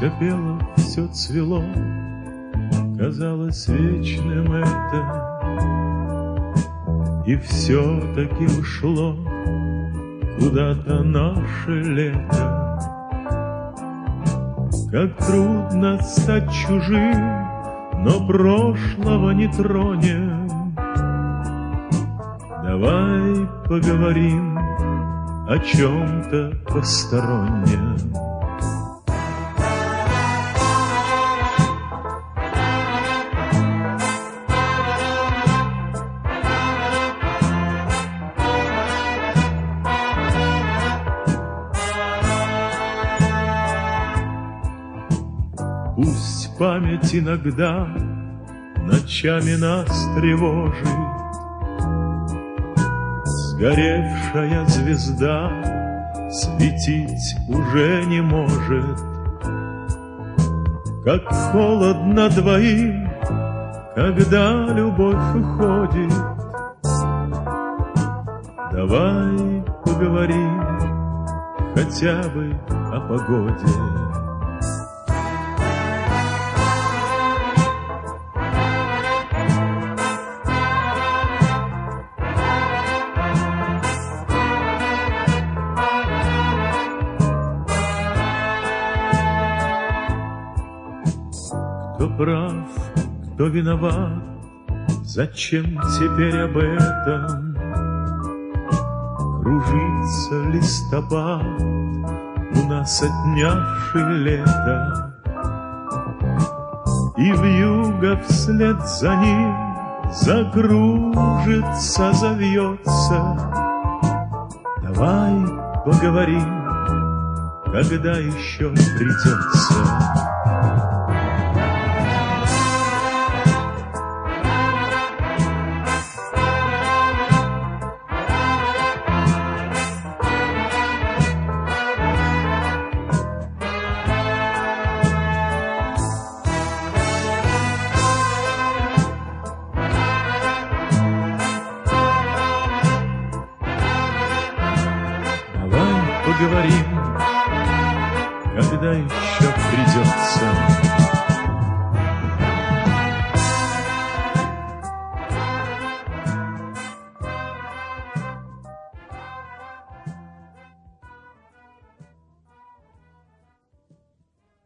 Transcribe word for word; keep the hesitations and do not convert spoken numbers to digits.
Все пело, все цвело, казалось вечным это, и все-таки ушло куда-то наше лето. Как трудно стать чужим, но прошлого не тронем. Давай поговорим о чем-то постороннем. Пусть память иногда ночами нас тревожит, сгоревшая звезда светить уже не может. Как холодно двоим, когда любовь уходит. Давай поговорим хотя бы о погоде. Кто прав, кто виноват, зачем теперь об этом? Кружится листопад, у нас отнявший лето, и вьюга вслед за ним закружится, завьется. Давай поговорим, когда еще придется. Поговорим, когда еще придется.